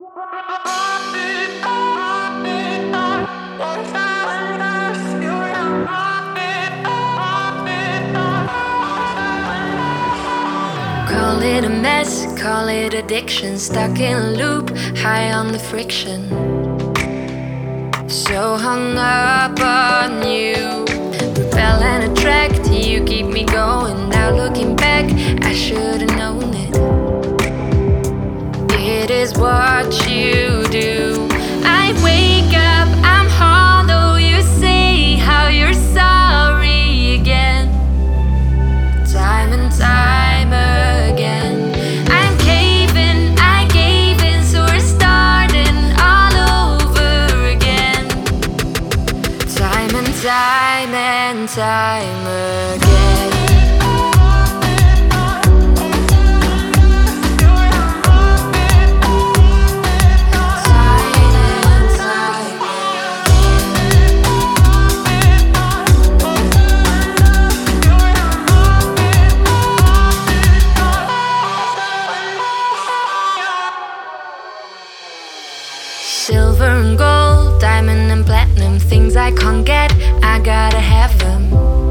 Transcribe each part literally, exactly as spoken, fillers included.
Call it a mess, call it addiction, stuck in a loop, high on the friction. So hung up on you, repel and attract, you keep me going. Now looking back, I should've known it. It is what you do. I wake up, I'm hollow, you say how you're sorry again. Time and time again, I'm caving, I gave in, so we're starting all over again. Time and time and time again. Silver and gold, diamond and platinum, things I can't get, I gotta have them.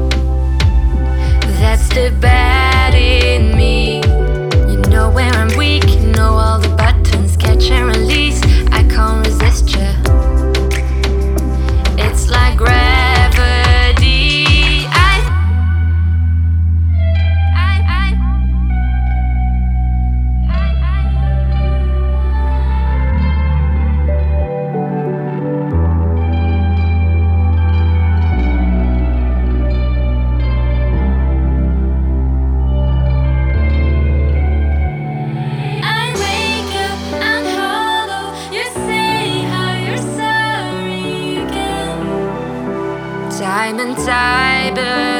That's the bad in me. You know where I'm weak, you know all the buttons, catch and release, I can't resist you. It's like gravity. I, I, I, time and time